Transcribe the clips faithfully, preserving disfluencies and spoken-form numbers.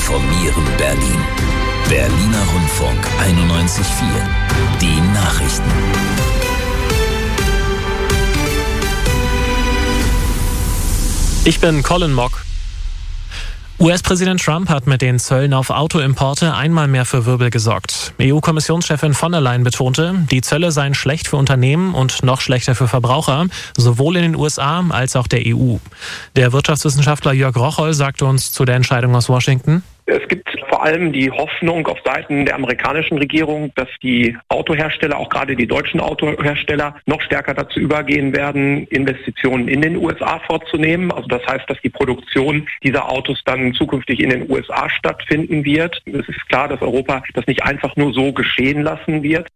informieren Berlin. Berliner Rundfunk einundneunzig Komma vier. Die Nachrichten. Ich bin Colin Mock. U S-Präsident Trump hat mit den Zöllen auf Autoimporte einmal mehr für Wirbel gesorgt. E U-Kommissionschefin von der Leyen betonte, die Zölle seien schlecht für Unternehmen und noch schlechter für Verbraucher, sowohl in den U S A als auch der E U. Der Wirtschaftswissenschaftler Jörg Rocholl sagte uns zu der Entscheidung aus Washington: Es gibt vor allem die Hoffnung auf Seiten der amerikanischen Regierung, dass die Autohersteller, auch gerade die deutschen Autohersteller, noch stärker dazu übergehen werden, Investitionen in den U S A vorzunehmen. Also das heißt, dass die Produktion dieser Autos dann zukünftig in den U S A stattfinden wird. Es ist klar, dass Europa das nicht einfach nur so geschehen lassen wird.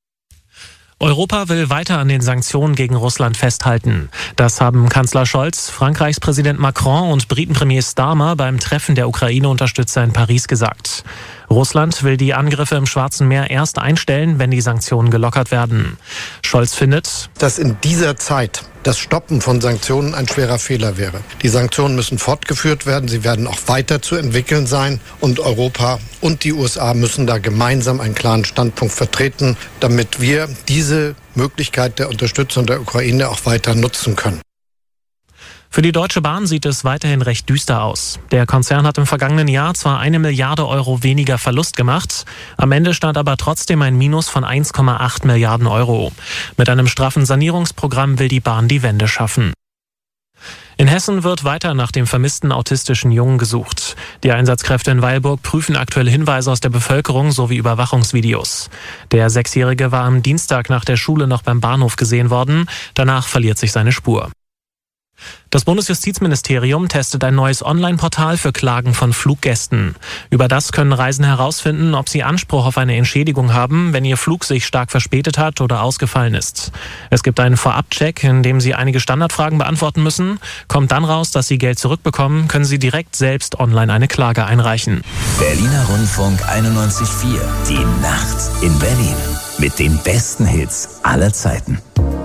Europa will weiter an den Sanktionen gegen Russland festhalten. Das haben Kanzler Scholz, Frankreichs Präsident Macron und Britenpremier Starmer beim Treffen der Ukraine-Unterstützer in Paris gesagt. Russland will die Angriffe im Schwarzen Meer erst einstellen, wenn die Sanktionen gelockert werden. Scholz findet, dass in dieser Zeit das Stoppen von Sanktionen ein schwerer Fehler wäre. Die Sanktionen müssen fortgeführt werden, sie werden auch weiter zu entwickeln sein und Europa und die U S A müssen da gemeinsam einen klaren Standpunkt vertreten, damit wir diese Möglichkeit der Unterstützung der Ukraine auch weiter nutzen können. Für die Deutsche Bahn sieht es weiterhin recht düster aus. Der Konzern hat im vergangenen Jahr zwar eine Milliarde Euro weniger Verlust gemacht, am Ende stand aber trotzdem ein Minus von eins Komma acht Milliarden Euro. Mit einem straffen Sanierungsprogramm will die Bahn die Wende schaffen. In Hessen wird weiter nach dem vermissten autistischen Jungen gesucht. Die Einsatzkräfte in Weilburg prüfen aktuell Hinweise aus der Bevölkerung sowie Überwachungsvideos. Der Sechsjährige war am Dienstag nach der Schule noch beim Bahnhof gesehen worden. Danach verliert sich seine Spur. Das Bundesjustizministerium testet ein neues Online-Portal für Klagen von Fluggästen. Über das können Reisende herausfinden, ob sie Anspruch auf eine Entschädigung haben, wenn ihr Flug sich stark verspätet hat oder ausgefallen ist. Es gibt einen Vorab-Check, in dem Sie einige Standardfragen beantworten müssen. Kommt dann raus, dass Sie Geld zurückbekommen, können Sie direkt selbst online eine Klage einreichen. Berliner Rundfunk einundneunzig Komma vier. Die Nacht in Berlin. Mit den besten Hits aller Zeiten.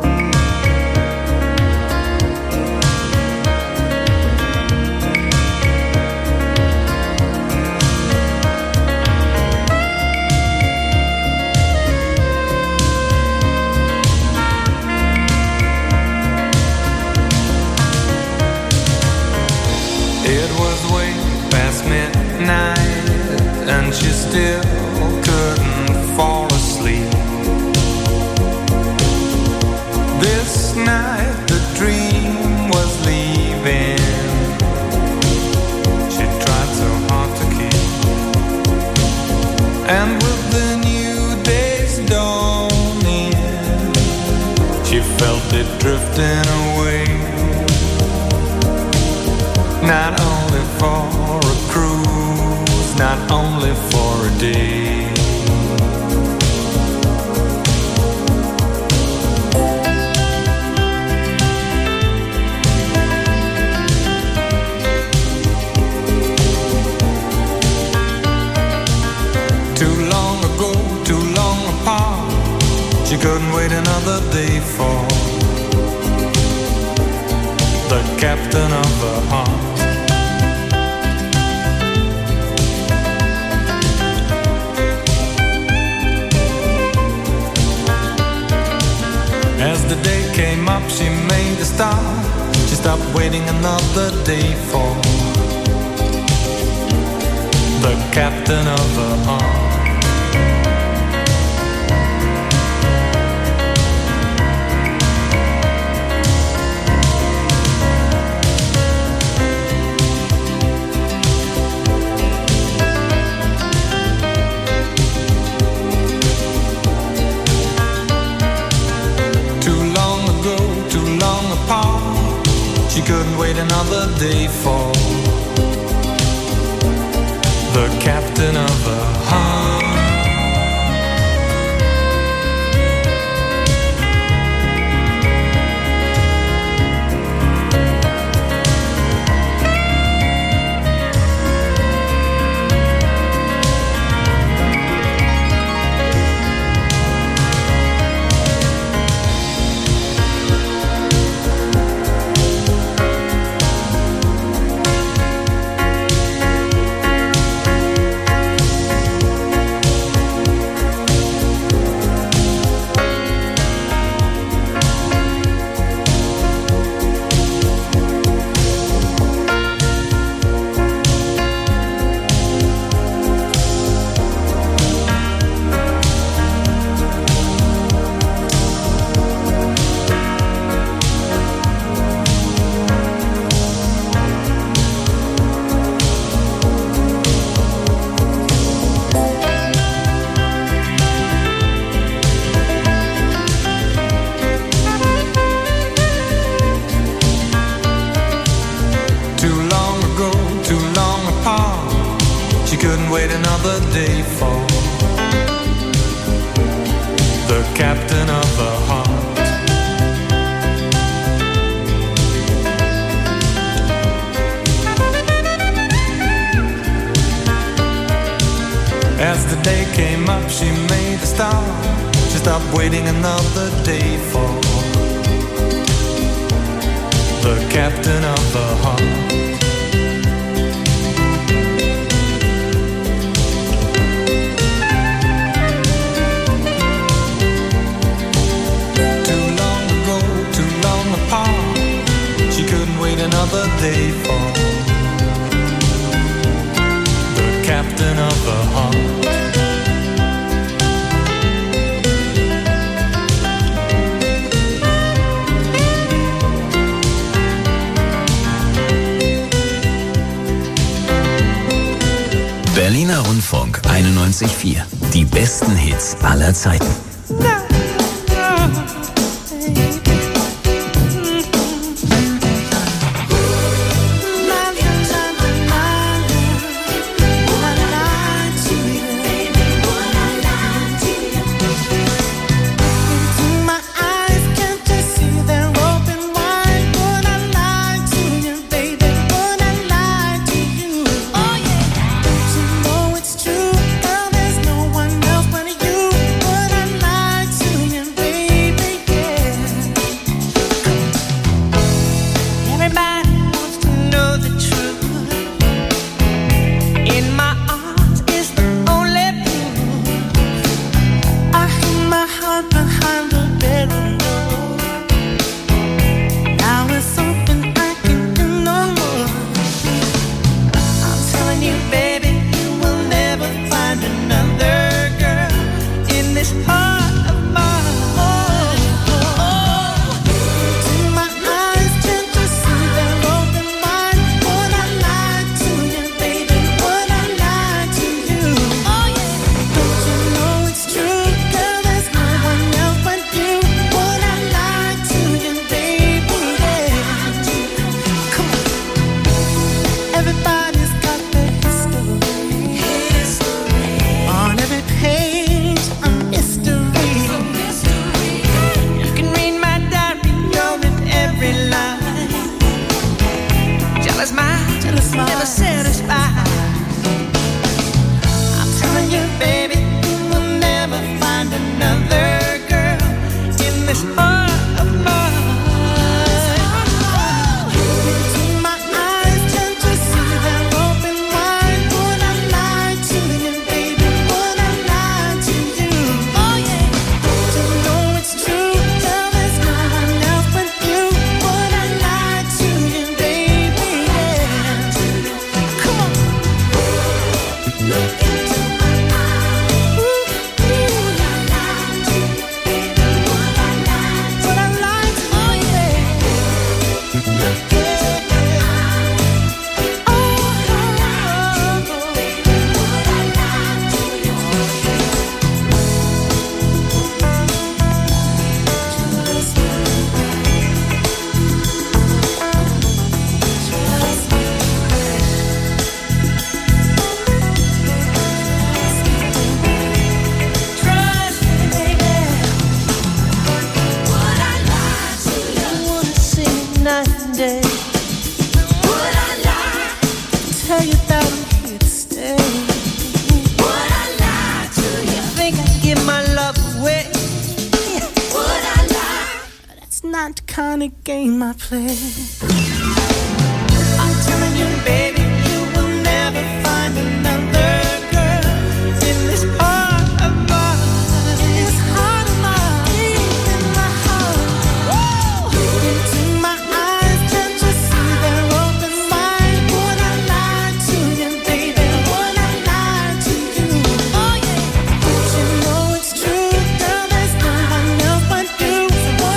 It was way past midnight and she still couldn't fall asleep. This night the dream was leaving. She tried so hard to keep. And with the new day's dawning, she felt it drifting away. Not only for a cruise, not only for a day. Too long ago, too long apart, she couldn't wait another day for the captain of her heart. As the day came up, she made a start. She stopped waiting another day for the captain of her heart. She couldn't wait another day for the captain of her heart. couldn't wait another day for the captain of her heart. As the day came up, she made a start. She stopped waiting another day for the captain of her heart. Too long ago, too long apart, she couldn't wait another day for the captain of her heart. Berliner Rundfunk einundneunzig Komma vier. Die besten Hits aller Zeiten.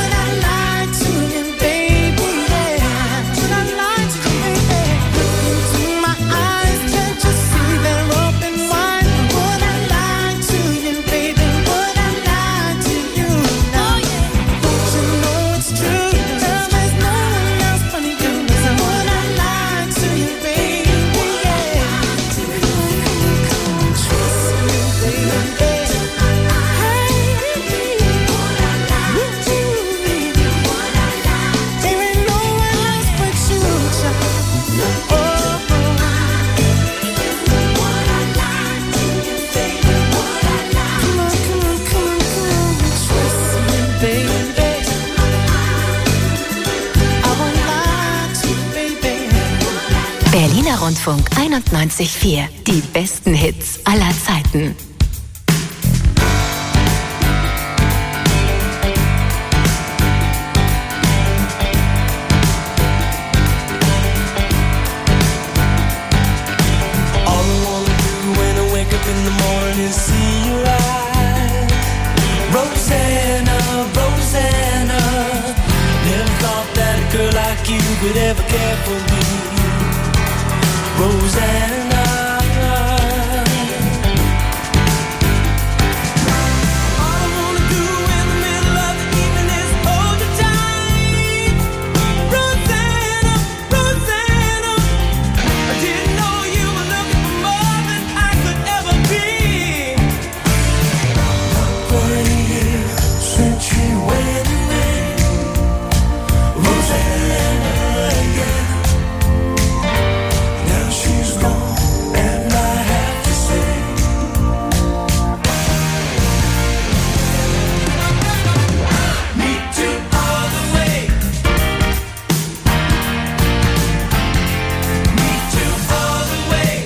Baby, yeah. Rundfunk einundneunzig Komma vier. Die besten Hits aller Zeiten. In the morning, see your eyes, Rosanna, Rosanna. Never thought that a girl like you could ever care for me, Rosanna. All I wanna do in the middle of the evening is hold you tight, Rosanna, Rosanna. I didn't know you were looking for more than I could ever be. But a year since she went away, Rosanna, yeah. Now she's gone, and I have to say, me too all the way, me too all the way,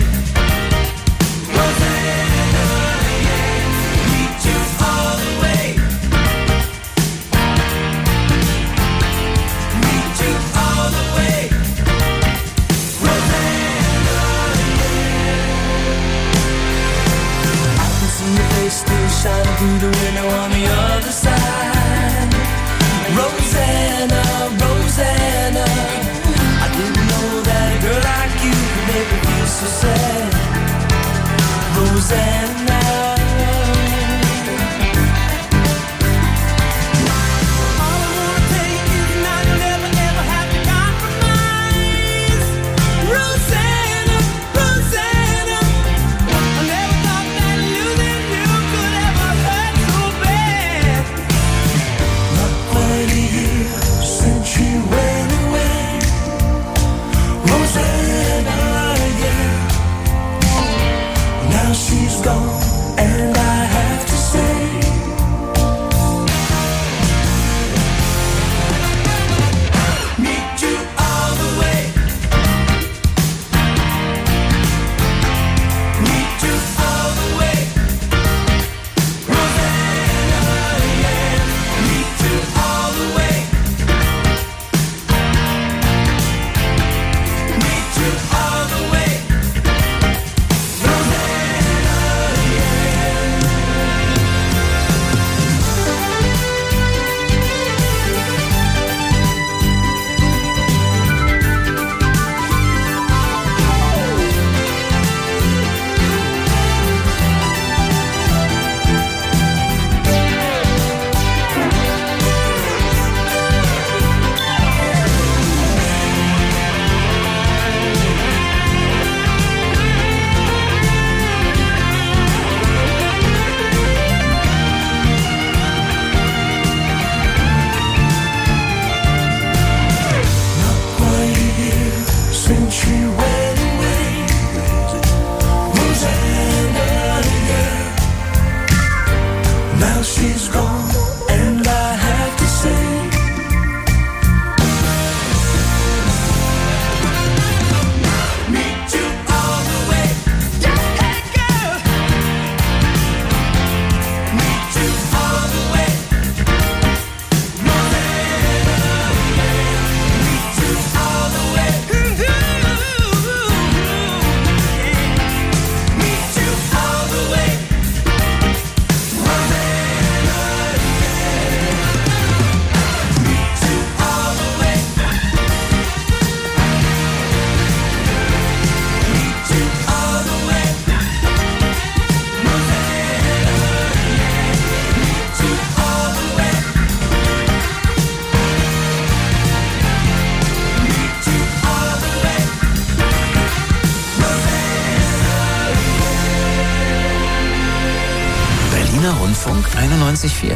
Rosanna, yeah. Me too all the way, me too all the way, Rosanna, yeah. I can see your face still shining through the window on the other side, Rosanna, Rosanna. I didn't know that a girl like you could make me feel so sad, Rosanna. All I wanna tell you is now you'll never, ever have to compromise, Rosanna, Rosanna. I never thought that losing you could ever hurt so bad. Not quite a year since she went away, Rosanna, yeah. Now she's gone, and I have to say, me too all the way, me too all the way, Rosanna, yeah. Me too all the way, me too all the way, Rosanna, not quite a year since she went away, Rosanna, yeah. Now she's gone, and I have to say, me too all the way, yeah, girl. Me too all the way, Rosanna, yeah. Me too all the way, me too all the way, Rosanna, yeah. Me too all the way, me too all the way, Rosanna, yeah. Me too all the way, me too all the way, Rosanna. Berliner Rundfunk einundneunzig Komma vier.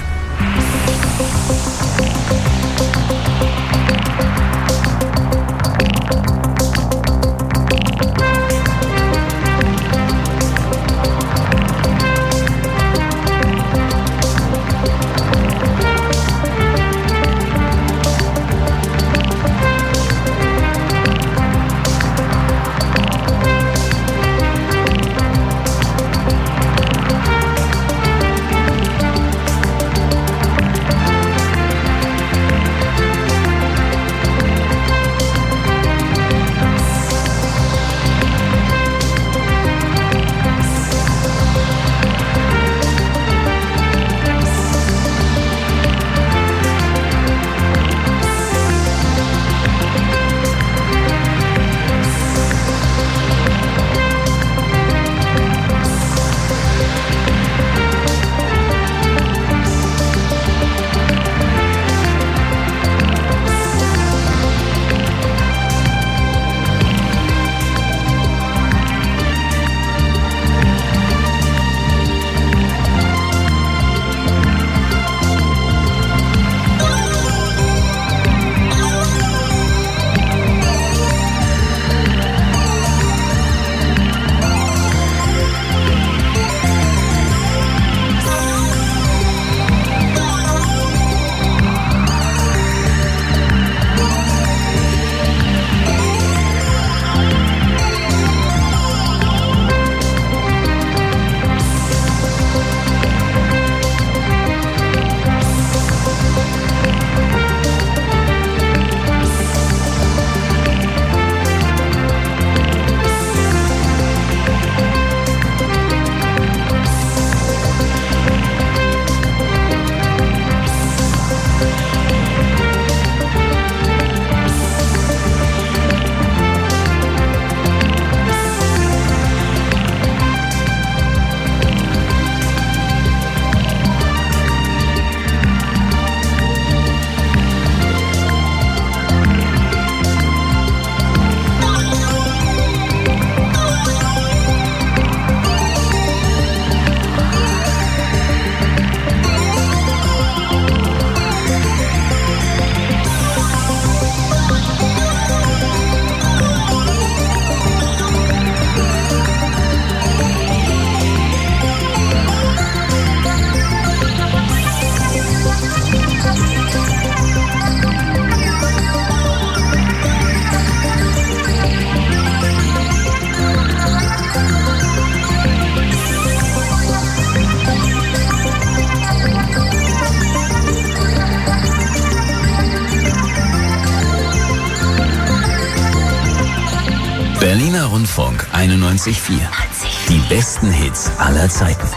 einundneunzig Komma vier. Die besten Hits aller Zeiten.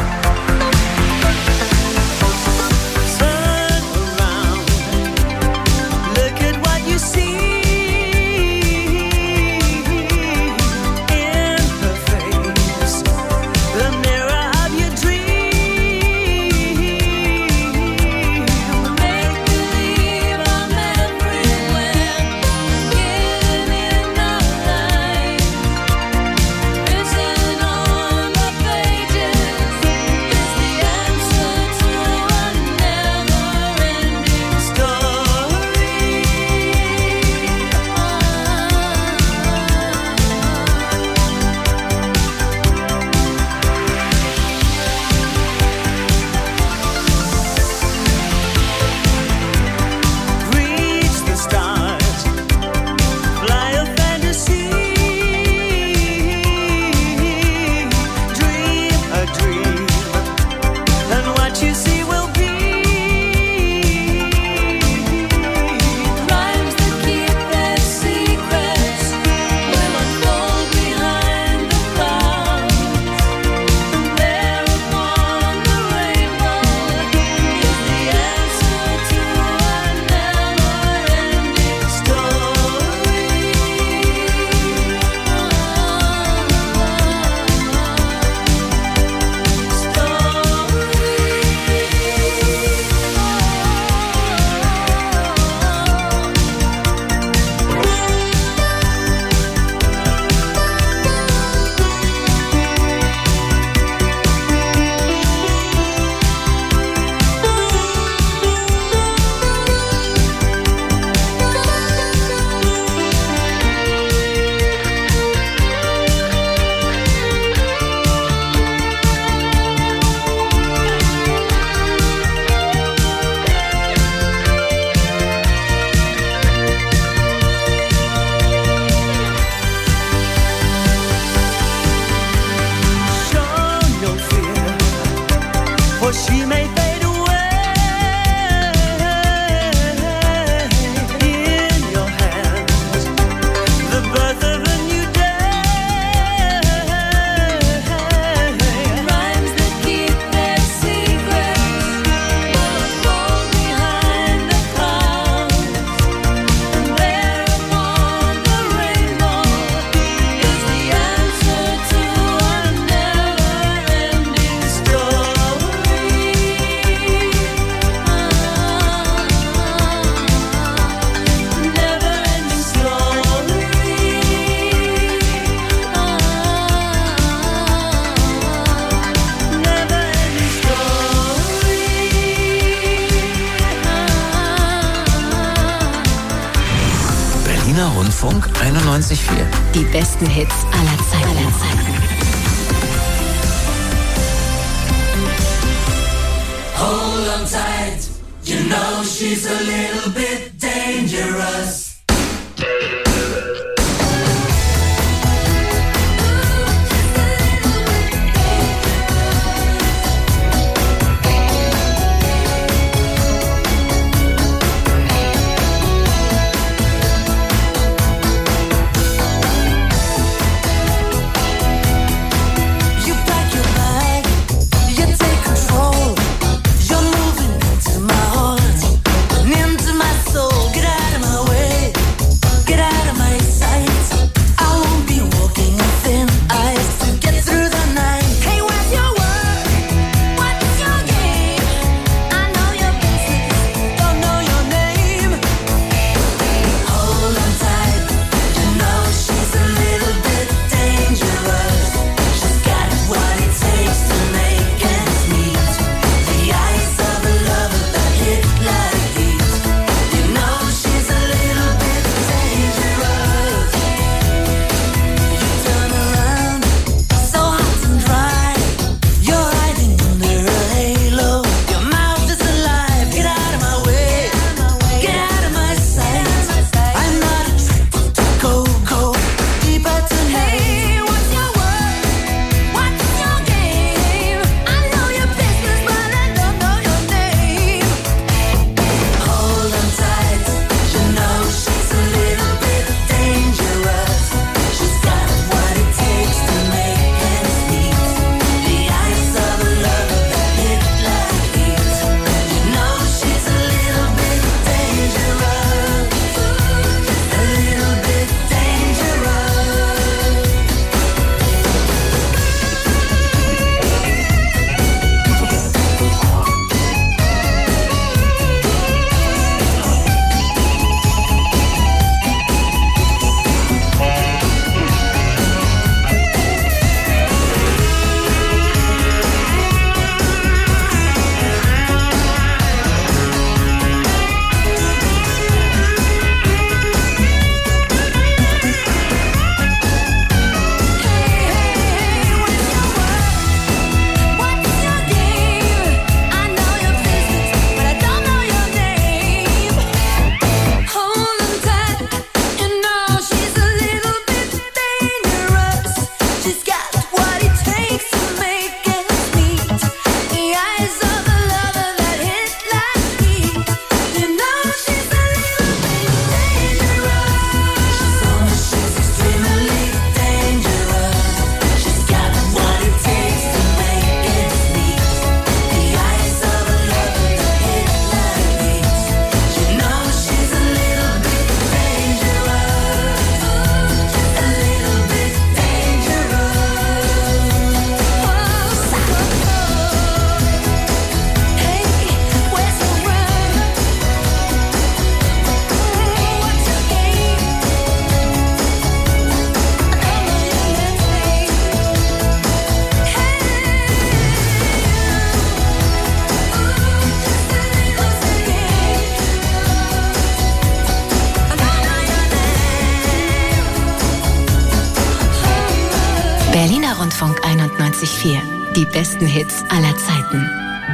Rundfunk einundneunzig Komma vier. Die besten Hits aller Zeiten. Aller Zeiten. Hold on tight, you know she's a little bit dangerous. Into my soul, get out of my way. Rundfunk einundneunzig Komma vier. Die besten Hits aller Zeiten.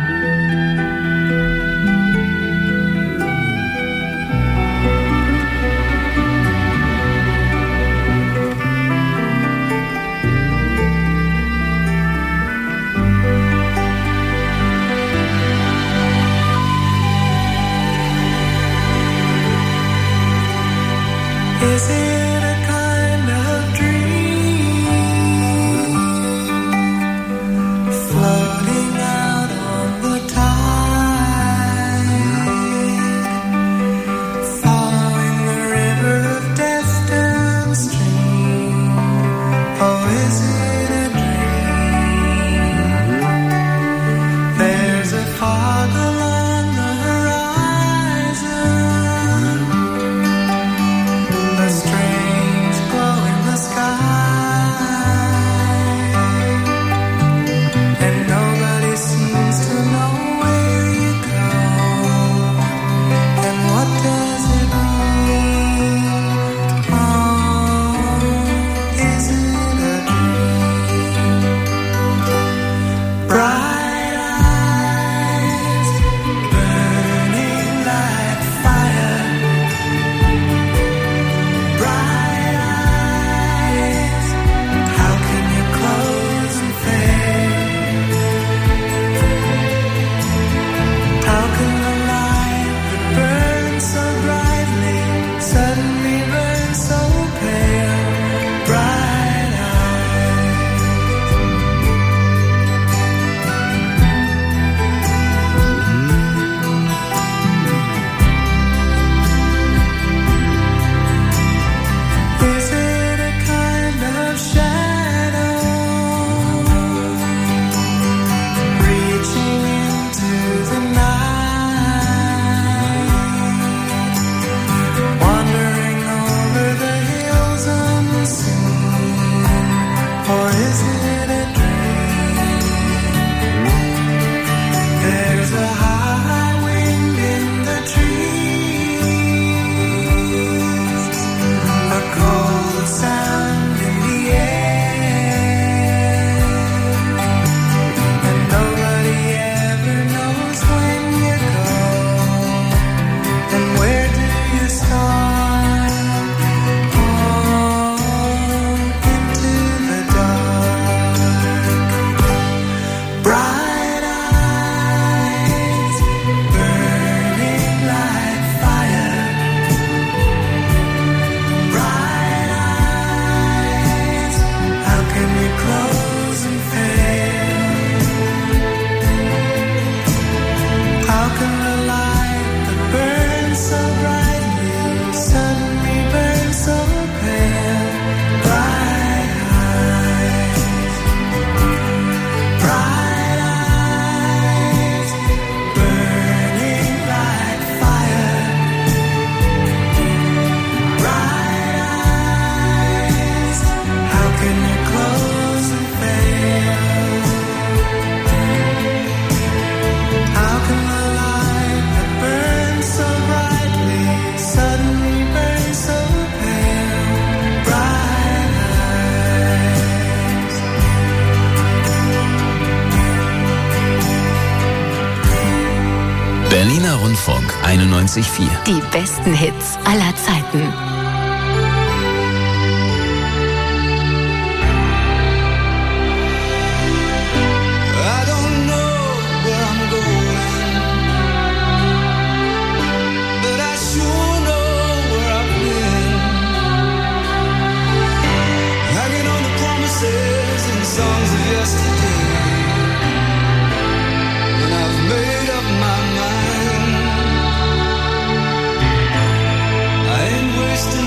Is it a kind of dream floating out on the tide, following the river of death downstream? Oh, is it a dream? There's a fog along the horizon, a strange glow in the sky, and nobody seems to know where you go. And what does it mean? Oh, is it a dream? Bright eyes burning like fire, bright eyes, how can you close and fade? How can the light that burns so brightly suddenly burn so pale? Bright eyes. Is it a kind of shadow reaching into the night, wandering over the hills unseen? Or is it a dream? There's a high wind in the trees, a cold sound in the air, and nobody ever knows when you go, and where do you start? Oh, into the dark. Bright eyes burning like fire, bright eyes, how can we close and fail? How can the light that burns so brightly suddenly burn so pale? Bright eyes, bright eyes burning like fire, bright eyes, how can you close and fail? How can the light that burns so brightly suddenly burn so pale? Bright eyes. Berliner Rundfunk einundneunzig Komma vier. Die besten Hits aller Zeiten. I don't know where I'm going, but I sure know where I've been. Hanging on the promises and songs of yesterday, and I've made up my mind. I ain't wasting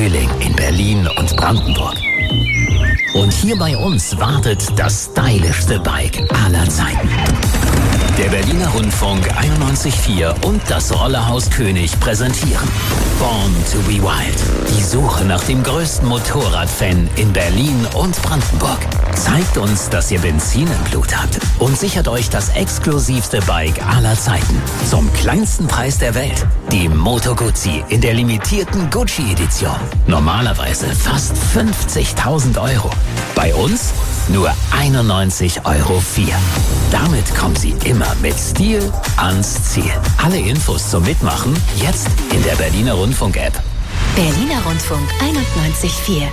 Frühling in Berlin und Brandenburg. Und hier bei uns wartet das stylischste Bike aller Zeiten. Der Berliner Rundfunk einundneunzig Komma vier und das Rollerhaus König präsentieren Born to be Wild. Die Suche nach dem größten Motorradfan in Berlin und Brandenburg. Zeigt uns, dass ihr Benzin im Blut habt und sichert euch das exklusivste Bike aller Zeiten. Zum kleinsten Preis der Welt. Die Moto Guzzi in der limitierten Gucci-Edition. Normalerweise fast fünfzigtausend Euro. Bei uns nur einundneunzig Euro vier. Damit kommen Sie immer mit Stil ans Ziel. Alle Infos zum Mitmachen jetzt in der Berliner Rundfunk-App. Berliner Rundfunk einundneunzig Komma vier.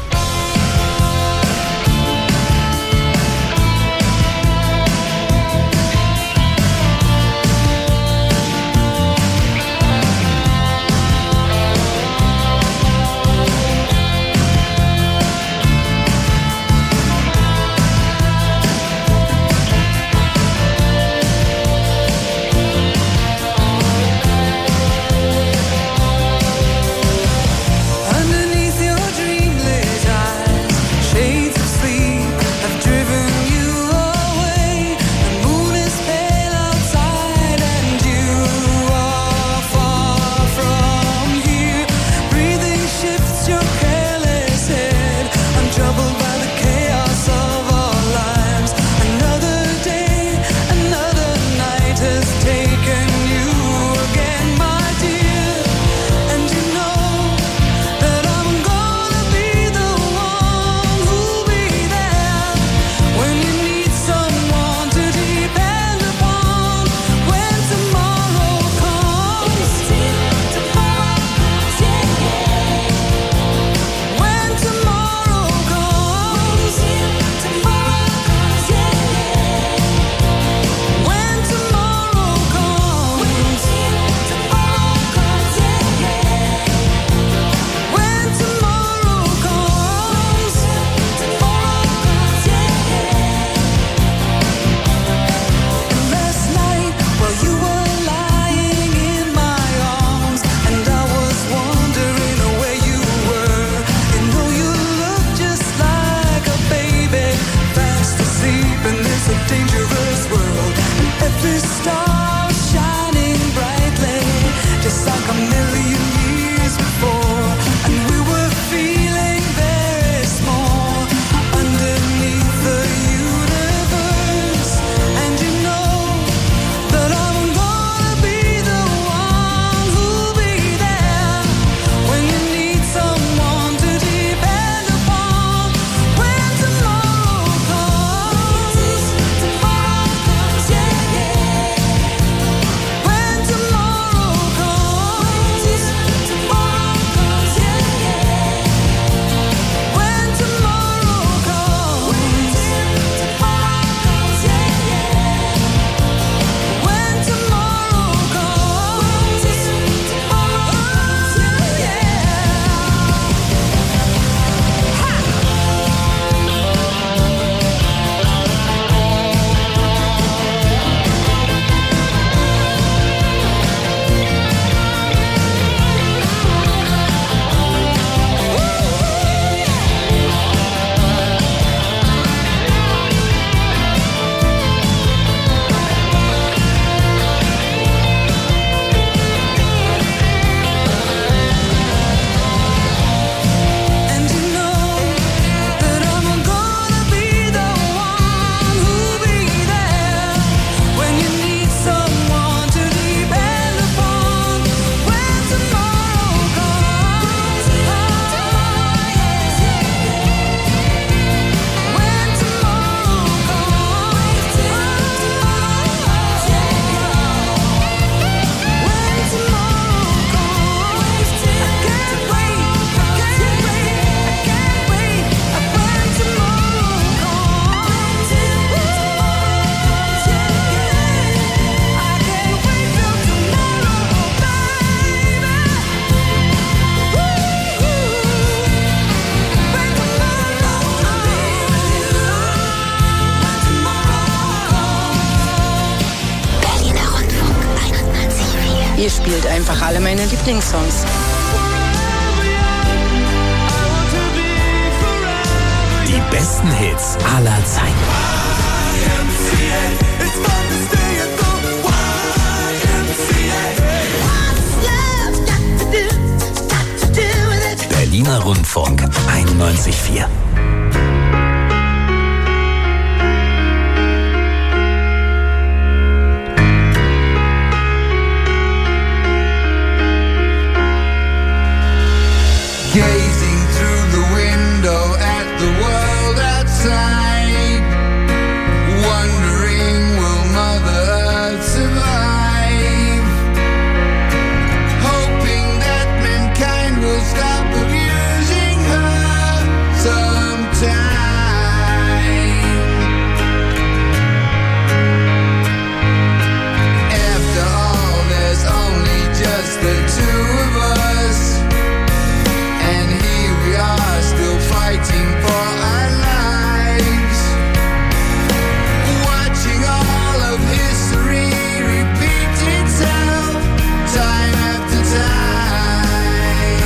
Underneath your dreamlit eyes, shades of sleep have driven you away. The moon is pale outside and you are far from here. Breathing shifts your careless head, untroubled by the chaos of our lives. Another day, another night has taken you again, my dear. And you know that I'm gonna be the one who'll be there when you need someone to depend upon. When tomorrow comes, tomorrow comes, yeah, yeah. When tomorrow comes, tomorrow comes, yeah, yeah. When tomorrow comes, tomorrow comes, yeah, yeah. When tomorrow comes, tomorrow comes, yeah, yeah. And last night, while you were lying in my arms, and I was wondering where you were, you know you look just like a baby, fast asleep in this dangerous world. And every star shining brightly, just like a million years before. And we were feeling very small underneath the universe. And you know that I'm gonna be the one who'll be there when you need someone to depend upon. When tomorrow comes, tomorrow comes, yeah, yeah. When tomorrow comes, tomorrow comes, yeah, yeah. When tomorrow comes, tomorrow comes, yeah, yeah. When tomorrow comes, tomorrow comes, yeah, and you know that I'm gonna be the one who'll be there when you need someone to depend upon. When tomorrow comes, oh yes, when tomorrow comes, tomorrow comes, yeah. When tomorrow comes, I can't wait, I can't wait, I can't wait. When tomorrow comes, yeah, yeah. I can't wait till tomorrow, baby. When tomorrow comes, Berliner Rundfunk einundneunzig Komma vier. Ihr spielt einfach alle meine Lieblingssongs. forever young, Die besten Hits aller Zeiten. Berliner Rundfunk einundneunzig Komma vier. Gazing through the window at the world outside, wondering will Mother Earth survive, hoping that mankind will stop abusing her sometime. After all, there's only just the two of us, and here we are still fighting for our lives, watching all of history repeat itself time after time.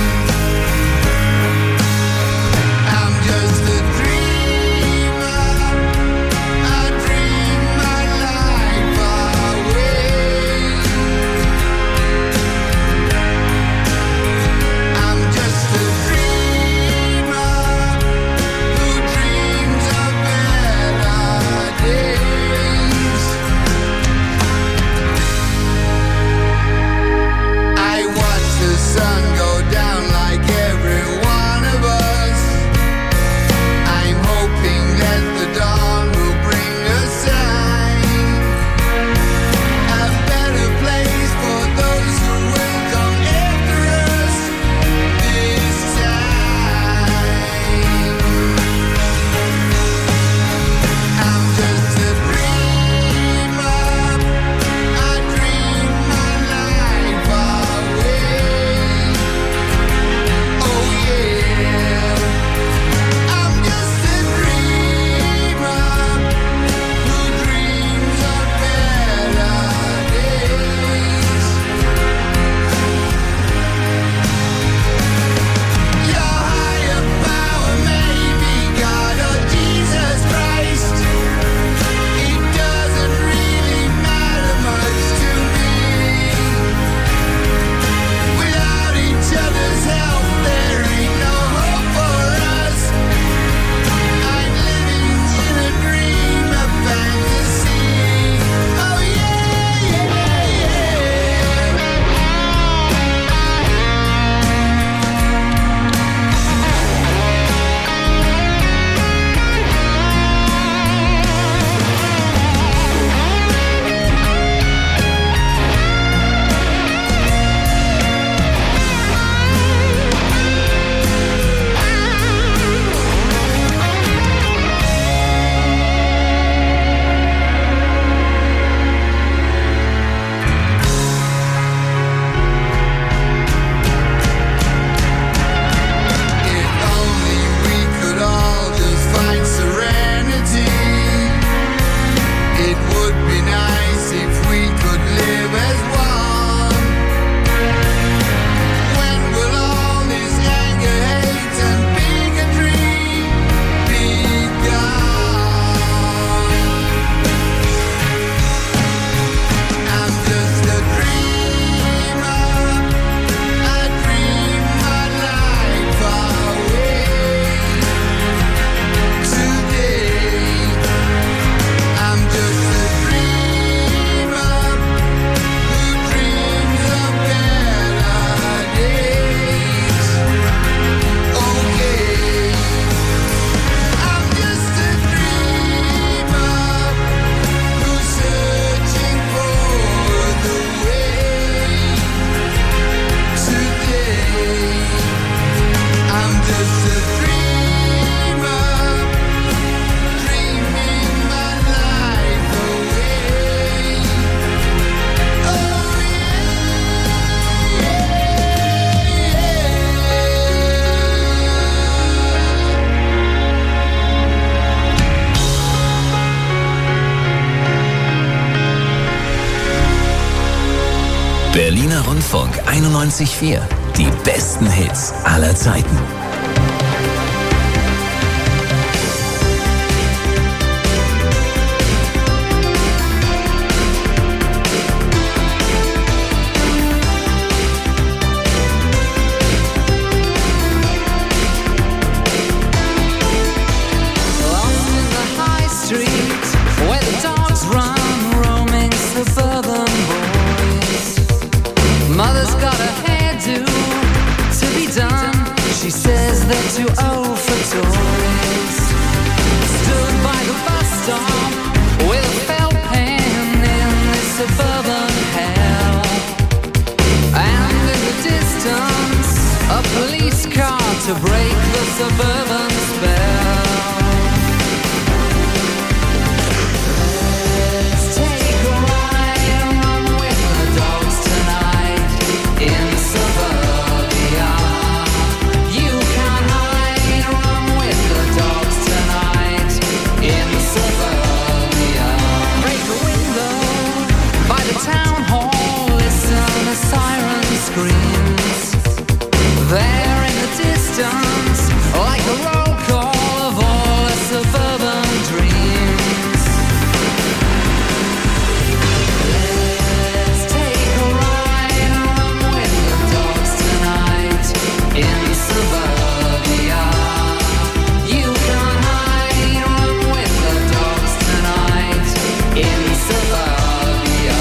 I'm just a dreamer, I dream my life away. I'm just a dreamer who dreams of better days. I watch the sun go down like every one of us. I'm hoping that the dawn will bring a sign, a better place for those who will come after us this time. I'm just a dreamer, I dream my life away. Oh yeah, I'm just a dreamer who dreams of better days. Your higher power may be God or Jesus Christ. It doesn't really matter much to me. Without each other's help, there ain't no hope for us. I'm living in a dream of fantasy. Oh yeah, yeah, yeah. If only we could all just find serenity. It would be nice if we could live as one. When will all this anger, hate, and bigotry be gone? I'm just a dreamer, I dream my life away. Today, I'm just a dreamer who dreams of better days. Okay, I'm just a dreamer who's searching for the way. Today, I'm just a dreamer, dreaming my life away. Oh Berliner Rundfunk einundneunzig Komma vier. Die besten Hits aller Zeiten. suburban hell. And in the distance, a police car to break the suburban spell. Let's take a ride and run with the dogs tonight in suburbia. You can hide, run with the dogs tonight in suburbia. Break a window by the town hall, listen a siren screams. There in the distance, like a roll call of all the suburban dreams. Let's take a ride and run with the dogs tonight in suburbia. You can hide, run with the dogs tonight in suburbia.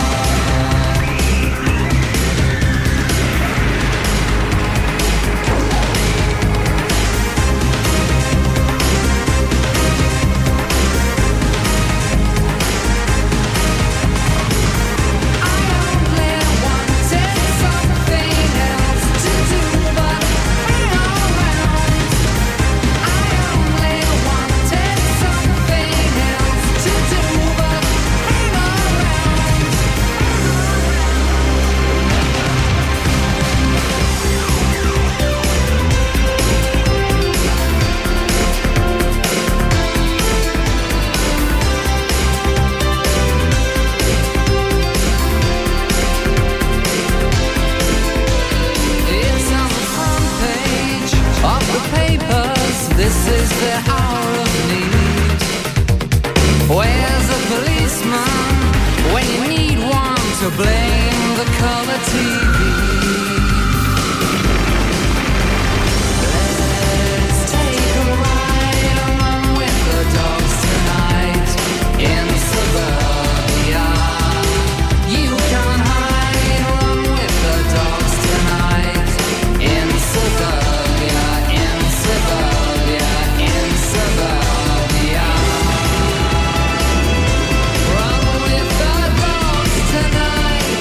It's on the front page of the papers. This is the hour of need. Where's the policeman when you need one to blame the color T V? Let's take a ride and run with the dogs tonight in suburbia. You can hide, run with the dogs tonight in suburbia, in suburbia, in suburbia. Run with the dogs tonight.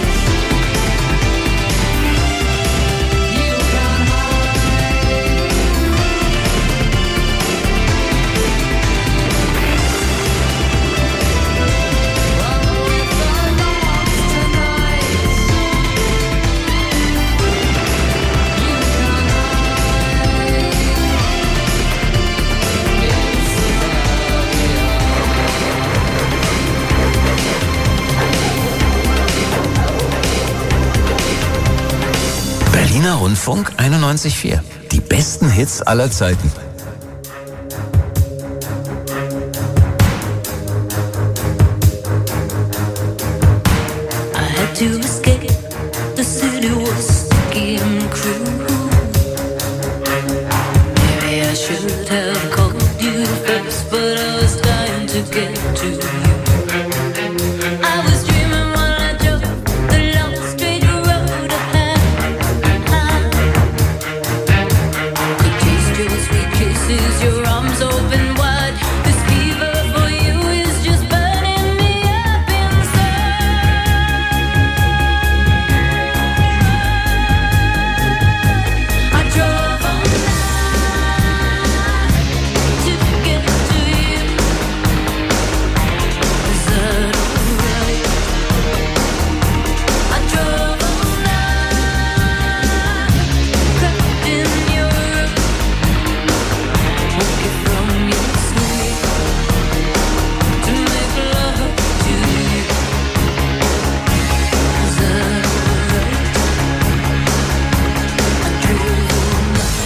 You can hide. Run with the dogs tonight. You can hide in suburbia. Berliner Rundfunk einundneunzig Komma vier. Die besten Hits aller Zeiten. I had to escape. The city was sticky and cruel. Maybe I should have called you first, but I was dying to get to you. I was dreaming while I drove the long straight road ahead. I could taste your sweet kisses, your arms open wide. This fever for you is just burning me up inside. I drove all night to get to you. Is that alright? I drove all night, crept in your room, woke you from your sleep to make love to you. Is that alright? I drove all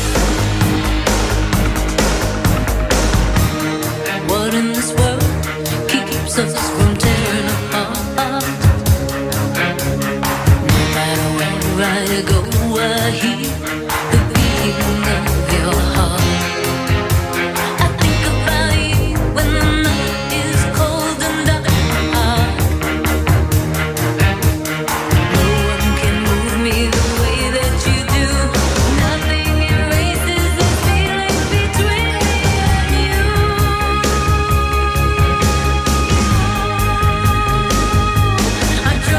night. What in this world keeps us from tearing apart? No matter where I go, I hear the beating of your heart. I think about you when the night is cold and dark. No one can move me the way that you do. Nothing erases this feeling between me and you. I drove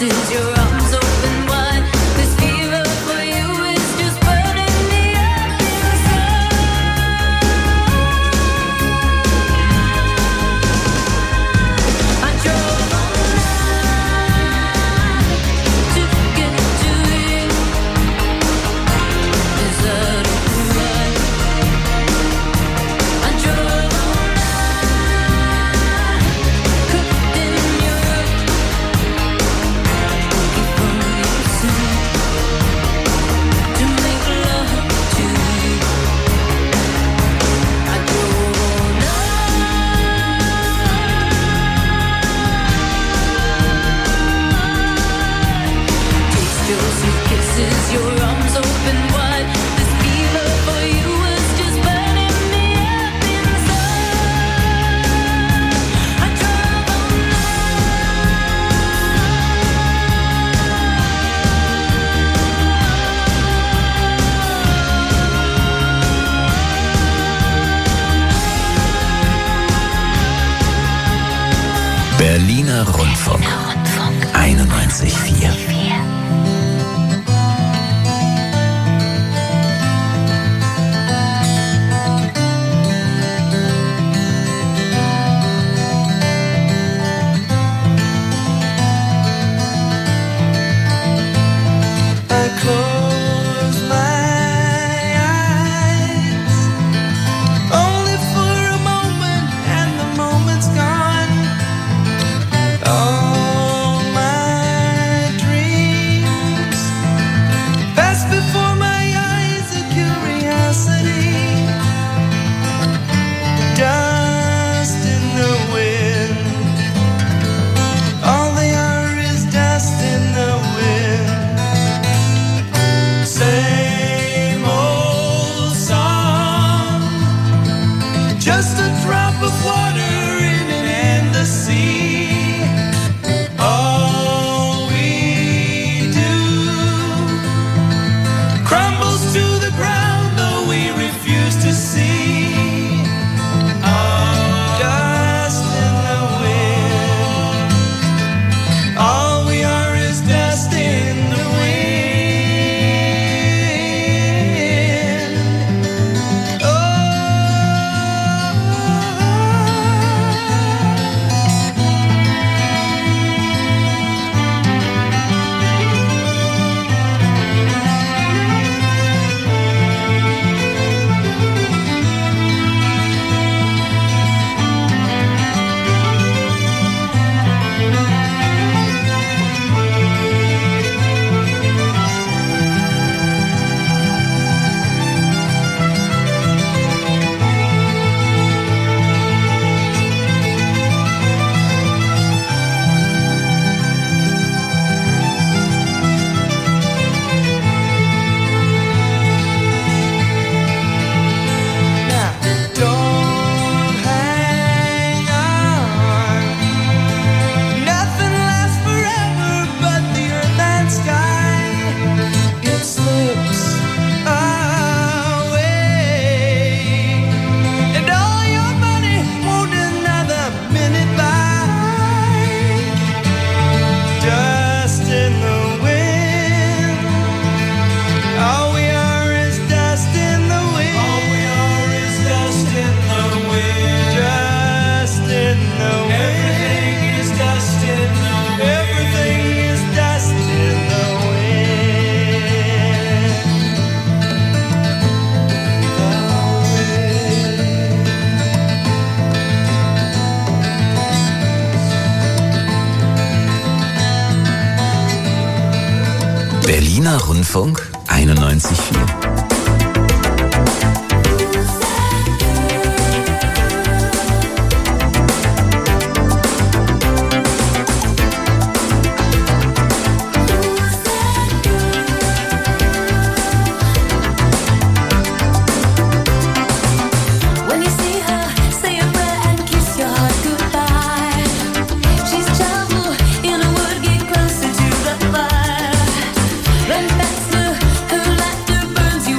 kisses, your arms open wide. This fever for you is just burning me up inside. I drove all night to get to you. Is that right? I drove all night, cooked in Europe, looking for you soon to make love to you. I drove all night, taste your sweet kisses, your arms open wide. This fever for you was just burning me up inside. I drove all Berliner Rundfunk einundneunzig Komma vier. I close my eyes only for a moment, and the moment's gone. All my dreams pass before my eyes, a curiosity, dust in the wind. All they are is dust in the wind. Same old song, just a drop of water in an endless sea. All we do crumbles to the ground, though we refuse to see. Dust in the wind. All we are is dust in the wind. Now, don't hang on. Nothing lasts forever but the earth and sky. It slips away, and all your money won't another minute buy. Dust in the wind. All we are is dust in the wind. All we are is dust in the wind. Dust in the wind. Everything is dust in the wind. Everything is dust in the wind. Berliner Rundfunk einundneunzig Komma vier. When you see her, say a prayer and kiss your heart goodbye. She's trouble in a wood, get closer to the fire. Run faster, her laughter burns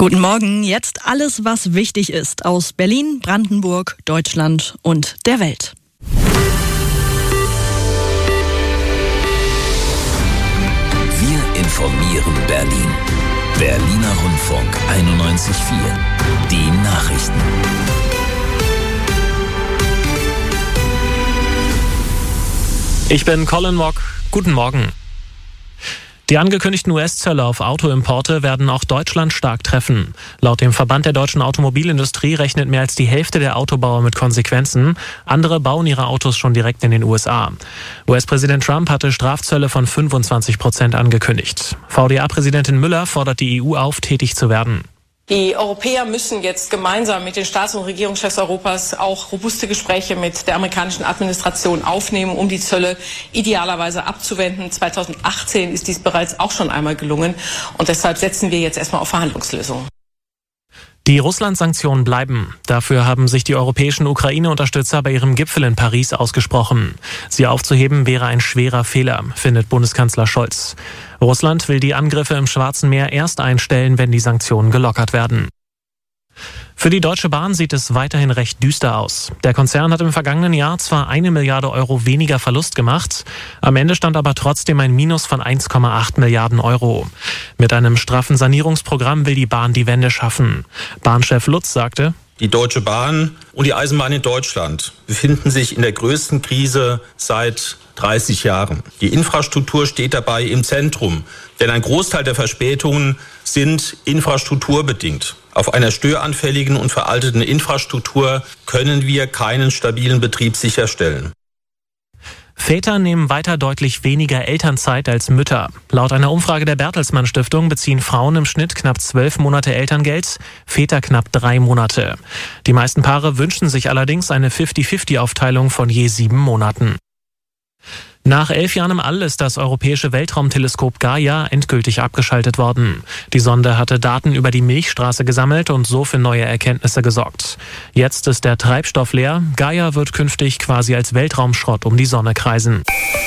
Guten Morgen, jetzt alles, was wichtig ist aus Berlin, Brandenburg, Deutschland und der Welt. Wir informieren Berlin. Berliner Rundfunk einundneunzig Komma vier. Die Nachrichten. Ich bin Colin Mock. Guten Morgen. Die angekündigten U S-Zölle auf Autoimporte werden auch Deutschland stark treffen. Laut dem Verband der deutschen Automobilindustrie rechnet mehr als die Hälfte der Autobauer mit Konsequenzen. Andere bauen ihre Autos schon direkt in den U S A. U S-Präsident Trump hatte Strafzölle von fünfundzwanzig Prozent angekündigt. V D A-Präsidentin Müller fordert die E U auf, tätig zu werden. Die Europäer müssen jetzt gemeinsam mit den Staats- und Regierungschefs Europas auch robuste Gespräche mit der amerikanischen Administration aufnehmen, um die Zölle idealerweise abzuwenden. zweitausendachtzehn ist dies bereits auch schon einmal gelungen und deshalb setzen wir jetzt erstmal auf Verhandlungslösungen. Die Russland-Sanktionen bleiben. Dafür haben sich die europäischen Ukraine-Unterstützer bei ihrem Gipfel in Paris ausgesprochen. Sie aufzuheben wäre ein schwerer Fehler, findet Bundeskanzler Scholz. Russland will die Angriffe im Schwarzen Meer erst einstellen, wenn die Sanktionen gelockert werden. Für die Deutsche Bahn sieht es weiterhin recht düster aus. Der Konzern hat im vergangenen Jahr zwar eine Milliarde Euro weniger Verlust gemacht, am Ende stand aber trotzdem ein Minus von eins Komma acht Milliarden Euro. Mit einem straffen Sanierungsprogramm will die Bahn die Wende schaffen. Bahnchef Lutz sagte: Die Deutsche Bahn und die Eisenbahn in Deutschland befinden sich in der größten Krise seit dreißig Jahren. Die Infrastruktur steht dabei im Zentrum, denn ein Großteil der Verspätungen sind infrastrukturbedingt. Auf einer störanfälligen und veralteten Infrastruktur können wir keinen stabilen Betrieb sicherstellen. Väter nehmen weiter deutlich weniger Elternzeit als Mütter. Laut einer Umfrage der Bertelsmann Stiftung beziehen Frauen im Schnitt knapp zwölf Monate Elterngeld, Väter knapp drei Monate. Die meisten Paare wünschen sich allerdings eine fünfzig fünfzig Aufteilung von je sieben Monaten. Nach elf Jahren im All ist das europäische Weltraumteleskop Gaia endgültig abgeschaltet worden. Die Sonde hatte Daten über die Milchstraße gesammelt und so für neue Erkenntnisse gesorgt. Jetzt ist der Treibstoff leer. Gaia wird künftig quasi als Weltraumschrott um die Sonne kreisen.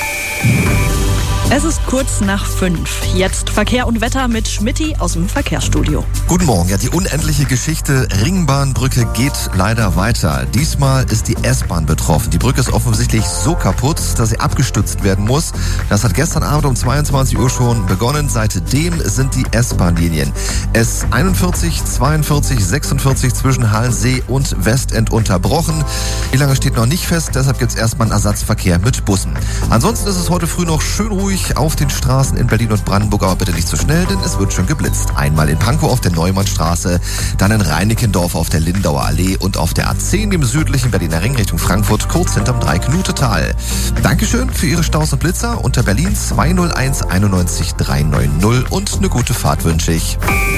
Es ist kurz nach fünf. Jetzt Verkehr und Wetter mit Schmitty aus dem Verkehrsstudio. Guten Morgen. Ja, die unendliche Geschichte Ringbahnbrücke geht leider weiter. Diesmal ist die S-Bahn betroffen. Die Brücke ist offensichtlich so kaputt, dass sie abgestützt werden muss. Das hat gestern Abend um zweiundzwanzig Uhr schon begonnen. Seitdem sind die S-Bahn-Linien S einundvierzig, zweiundvierzig, sechsundvierzig zwischen Halensee und Westend unterbrochen. Wie lange steht noch nicht fest, deshalb gibt es erstmal einen Ersatzverkehr mit Bussen. Ansonsten ist es heute früh noch schön ruhig auf den Straßen in Berlin und Brandenburg, aber bitte nicht zu schnell, denn es wird schon geblitzt. Einmal in Pankow auf der Neumannstraße, dann in Reinickendorf auf der Lindauer Allee und auf der A zehn im südlichen Berliner Ring Richtung Frankfurt, kurz hinterm Dreiknutetal. Dankeschön für Ihre Staus und Blitzer unter Berlin zwei null eins einundneunzig dreihundertneunzig und eine gute Fahrt wünsche ich.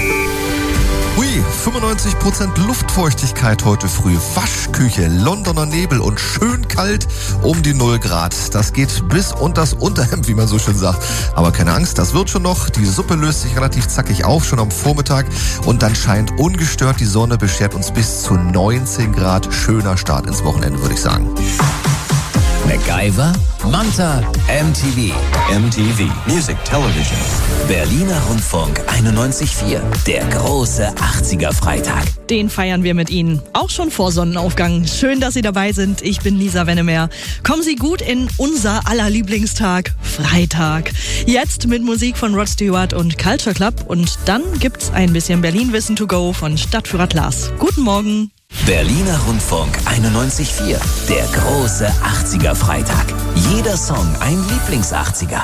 Ui, fünfundneunzig Prozent Luftfeuchtigkeit heute früh. Waschküche, Londoner Nebel und schön kalt um die null Grad. Das geht bis unter das Unterhemd, wie man so schön sagt. Aber keine Angst, das wird schon noch. Die Suppe löst sich relativ zackig auf, schon am Vormittag. Und dann scheint ungestört die Sonne, beschert uns bis zu neunzehn Grad. Schöner Start ins Wochenende, würde ich sagen. MacGyver, Manta, M T V. M T V Music Television. Berliner Rundfunk einundneunzig Komma vier. Der große achtziger-Freitag. Den feiern wir mit Ihnen. Auch schon vor Sonnenaufgang. Schön, dass Sie dabei sind. Ich bin Lisa Wennemer. Kommen Sie gut in unser aller Lieblingstag, Freitag. Jetzt mit Musik von Rod Stewart und Culture Club. Und dann gibt's ein bisschen Berlin-Wissen to go von Stadtführer Klaas. Guten Morgen. Berliner Rundfunk einundneunzig Komma vier. Der große achtziger-Freitag. Jeder Song ein Lieblingsachtziger.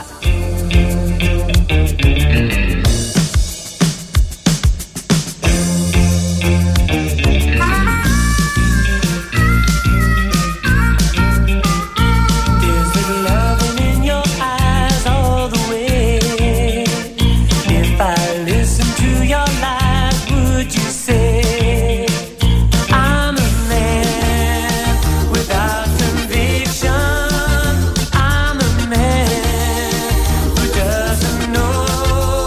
I'm a man who doesn't know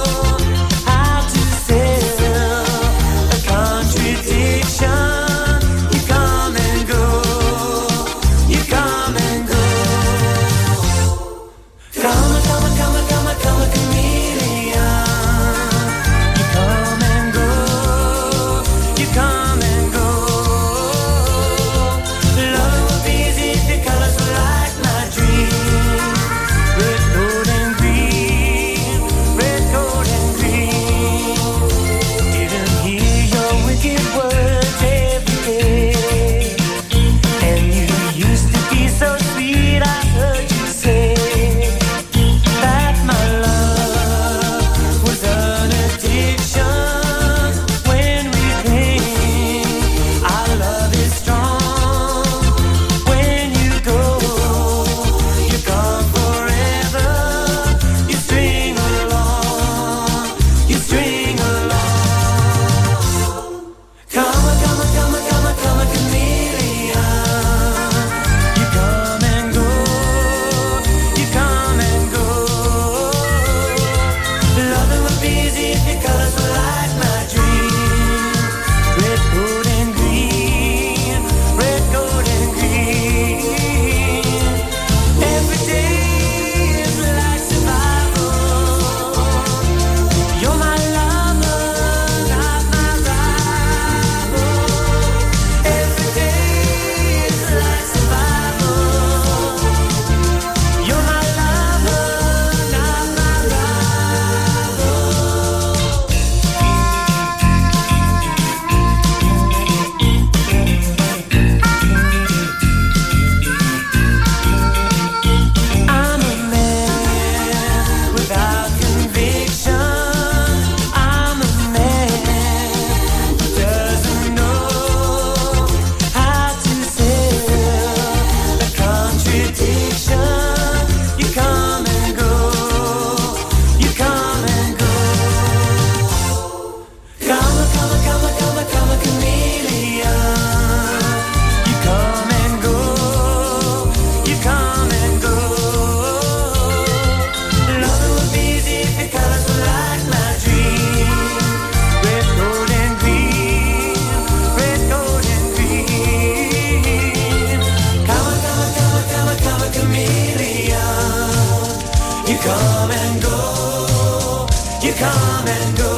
come and go.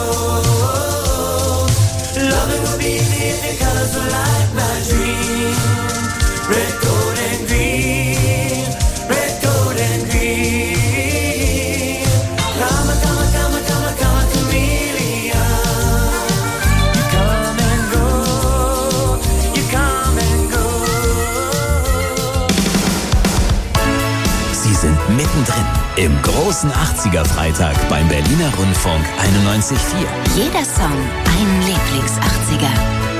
Loving will be the the colors will light my dream. Red, gold, and green. Red, gold, and green. Come on, come on, come on, come on, come on, chameleon. You come and go. You come and go. Sie sind mittendrin im großen achtziger-Freitag beim Berliner Rundfunk einundneunzig Komma vier. Jeder Song ein Lieblings-achtziger.